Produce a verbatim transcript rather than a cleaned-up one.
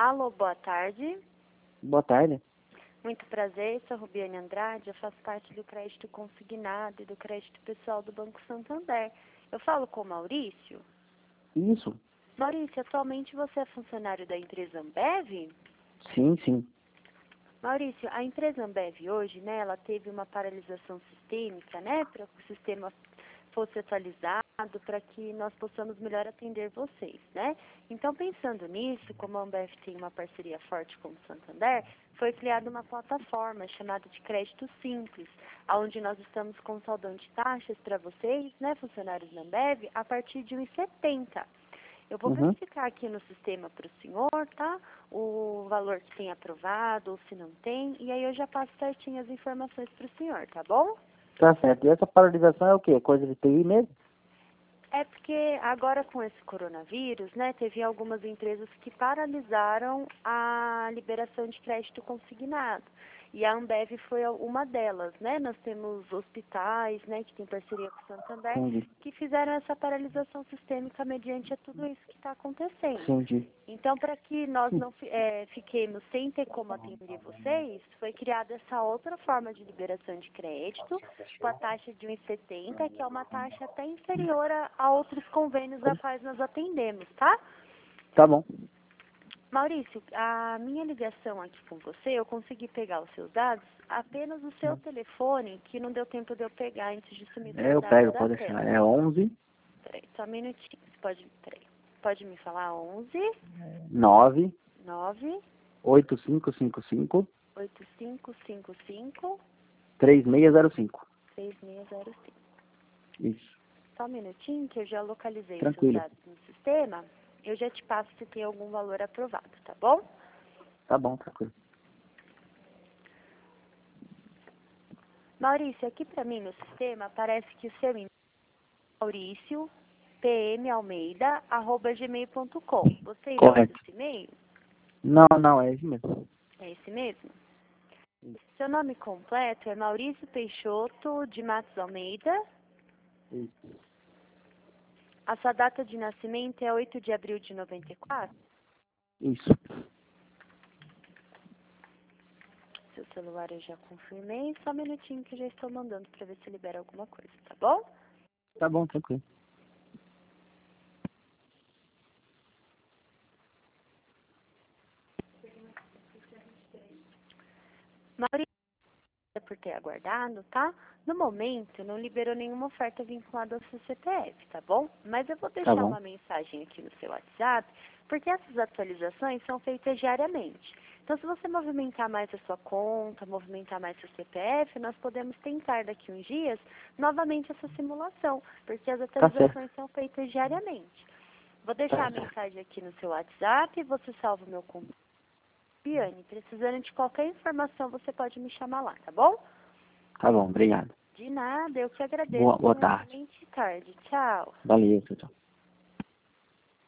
Alô, boa tarde. Boa tarde. Muito prazer, sou Rubiane Andrade, eu faço parte do crédito consignado e do crédito pessoal do Banco Santander. Eu falo com o Maurício? Isso. Maurício, atualmente você é funcionário da empresa Ambev? Sim, sim. Maurício, a empresa Ambev hoje, né, ela teve uma paralisação sistêmica, né, para que o sistema fosse atualizado, para que nós possamos melhor atender vocês, né? Então, pensando nisso, como a Ambev tem uma parceria forte com o Santander, foi criada uma plataforma chamada de Crédito Simples, onde nós estamos com saldão de taxas para vocês, né, funcionários da Ambev, a partir de um reais e setenta centavos. Eu vou Uhum. verificar aqui no sistema para o senhor, tá? O valor que tem aprovado ou se não tem, e aí eu já passo certinho as informações para o senhor, tá bom? Tá certo. E essa paralisação é o quê? Coisa de T I mesmo? É porque agora com esse coronavírus, né, teve algumas empresas que paralisaram a liberação de crédito consignado. E a Ambev foi uma delas, né? Nós temos hospitais, né, que tem parceria com o Santander, Entendi. que fizeram essa paralisação sistêmica mediante a tudo isso que está acontecendo. Entendi. Então, para que nós não fi- eh, fiquemos sem ter como atender vocês, foi criada essa outra forma de liberação de crédito, com a taxa de um real e setenta centavos, que é uma taxa até inferior a, a outros convênios a quais nós atendemos, tá? Tá bom. Maurício, a minha ligação aqui com você, eu consegui pegar os seus dados, apenas o seu telefone, que não deu tempo de eu pegar antes de sumir É, seus eu dados pego, da pode tela. deixar. É onze, Peraí, só um minutinho. Você pode, peraí. Pode me falar onze, nove, nove, oito cinco cinco cinco, oito cinco cinco cinco, três seis zero cinco. três seis zero cinco. Isso. Só um minutinho que eu já localizei os seus Tranquilo. dados no sistema. Eu já te passo se tem algum valor aprovado, tá bom? Tá bom, tranquilo. Maurício, aqui pra mim no sistema aparece que o seu e-mail é maurício p m almeida arroba gmail ponto com. Você ainda usa Correto. esse e-mail? Não, não, é isso mesmo. É esse mesmo? Seu nome completo é Maurício Peixoto de Matos Almeida. Isso. A sua data de nascimento é oito de abril de noventa e quatro. Isso. Seu celular eu já confirmei. Só um minutinho que eu já estou mandando para ver se libera alguma coisa, tá bom? Tá bom, tranquilo. Maurício, por ter aguardado, tá? No momento, não liberou nenhuma oferta vinculada ao seu C P F, tá bom? Mas eu vou Tá deixar bom. uma mensagem aqui no seu WhatsApp, porque essas atualizações são feitas diariamente. Então, se você movimentar mais a sua conta, movimentar mais seu C P F, nós podemos tentar daqui uns dias novamente essa simulação, porque as Tá atualizações certo. são feitas diariamente. Vou Tá deixar a certo. mensagem aqui no seu WhatsApp, você salva o meu contato. Biane, precisando de qualquer informação, você pode me chamar lá, tá bom? Tá bom, obrigado. De nada, eu que agradeço. Boa, boa Tenha uma tarde. excelente tarde. Tchau. Valeu, tchau, tchau.